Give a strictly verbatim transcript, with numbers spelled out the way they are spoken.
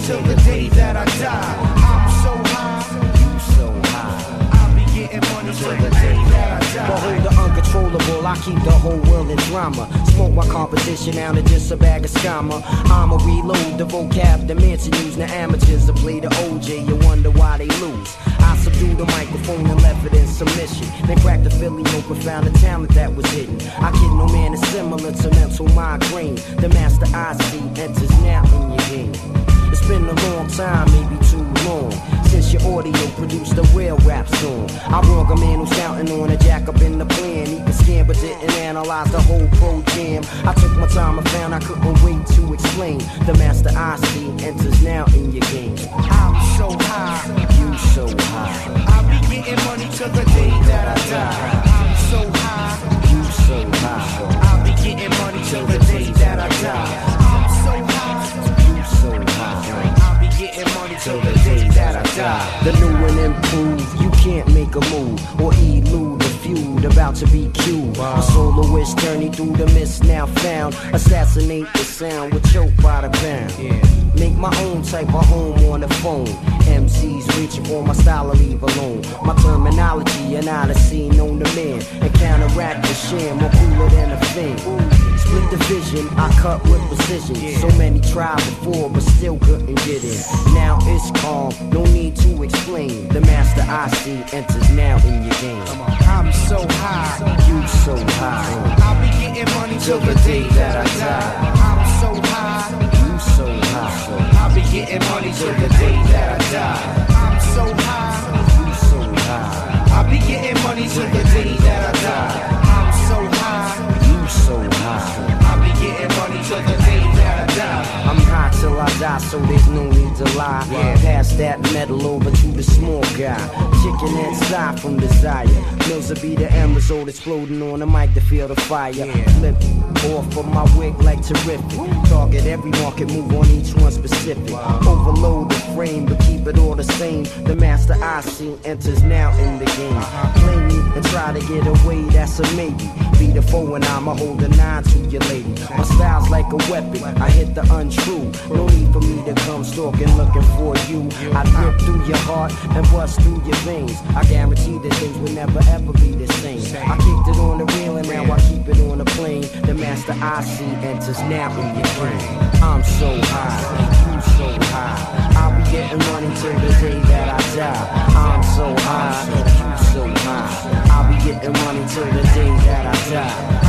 till the day that I die. I'm so high, you so high. I'll be getting money till the day that I die. Behold the uncontrollable, I keep the whole world in drama. Smoke my competition down to just a bag of scammer. I'ma reload the vocab, the mansion using the amateurs to play the O J. You wonder why they lose. I subdue the microphone and left it in submission. They cracked the Philly open, found the talent that was hidden. I kid no man is similar to mental migraine. The master I see enters now in your game. It's been a long time, maybe too long, since your audio produced a real rap song. I wrong a man who's counting on a jack up in the plan. He can scan but didn't analyze the whole pro jam. I took my time and found I couldn't wait to explain. The master I see enters now in your game. I'm so high, You so high. I'll be getting money till the day that I die. I'm so high, You so high. I'll be getting money till the day that I die. I'm so high, You so high. I'll be getting money till the day that I die. The new and improved, you can't make a move or elude the feud about to be cued. A soloist journey through the mist now found. Assassinate the sound with choke by the pound. Make my own type of home on the phone. M Cs reaching for my style to leave alone. My terminology and odyssey known to man. And counteract the sham, more cooler than a thing. Split the vision, I cut with precision. So many tried before, but still couldn't get in. Now it's calm, no need to explain. The master I see enters now in your game. I'm so high, You so high, I'll be getting money till the day that I die. I'm so high, you so high, I'll be getting money till the day that I die. I'm so high, you so high, I'll be getting money till the day that I die. I'm so high, you so high. I'll be getting money till the day that I die. I'm high till I die, so there's no need to lie. Pass that metal over to the small guy. Chicken head side from desire. Mills will be the end result, exploding on the mic to feel the fire. Flip off of my wig like terrific. Target every market, move on each one specific. Overload the frame, but keep it all the same. The master I see enters now in the game. Play me and try to get away, that's a maybe. Be the foe and I'ma hold a nine to your lady. My style's like a weapon, I hit the untrue. No need for me to come stalking looking for you. I rip through your heart and bust through your veins. I guarantee that things will never ever be the same. I kicked it on the reel and now I keep it on the plane. The master I see enters now in your brain. I'm so high, you so high. I'll be getting money till the day that I die. I'm so high, you so high. I'll be getting money till the day that I die.